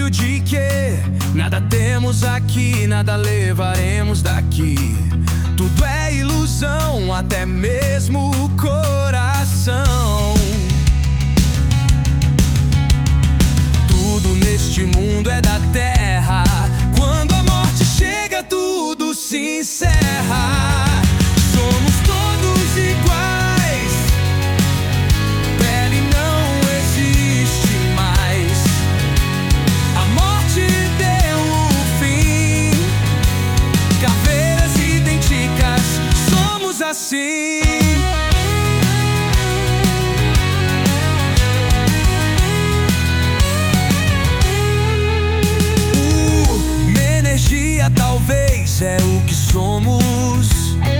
receio de que nada temos aqui, nada levaremos daqui. Tudo é ilusão, até mesmo o coração. Tudo neste mundo é da terra. Quando a morte chega, tudo se encerra. Somos todos iguais. Pele não existe mais. A morte deu o fim. Caveiras idênticas, somos assim. Talvez é o que somos.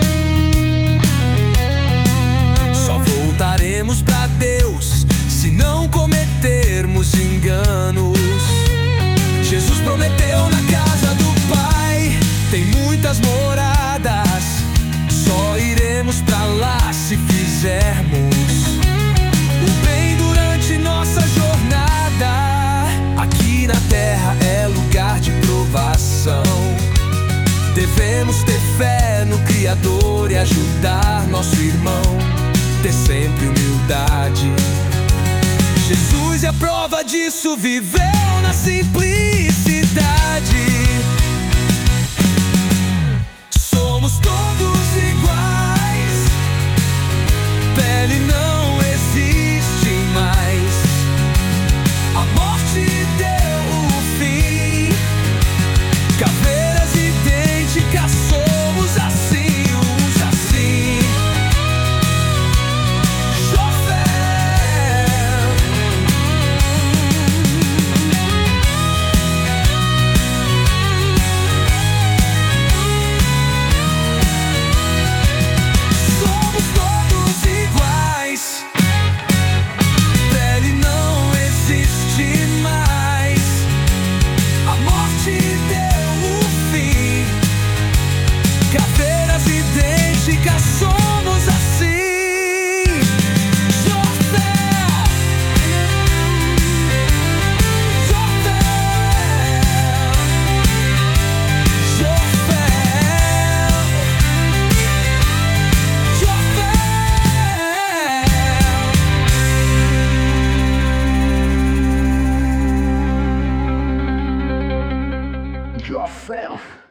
Só voltaremos pra Deus se não cometermos enganos. Jesus prometeu na casa do Pai tem muitas moradas. Só iremos pra lá se fizermos o bem durante nossa jornada. Aqui na terra é lugar de provação. Devemos ter fé no Criador e ajudar nosso irmão, ter sempre humildade. Jesus é a prova disso, viveu na simplicidade. Somos todos iguais. Pele não existe mais. A morte deu o fim. Caveiras idênticas, somos assim, uns assim. Jofé. Somos todos iguais. Pele não existe mais. A morte deu o fim. Caveiras idênticas, somos assim. Jofé. Jofé. Jofé. Jofé. Jofé.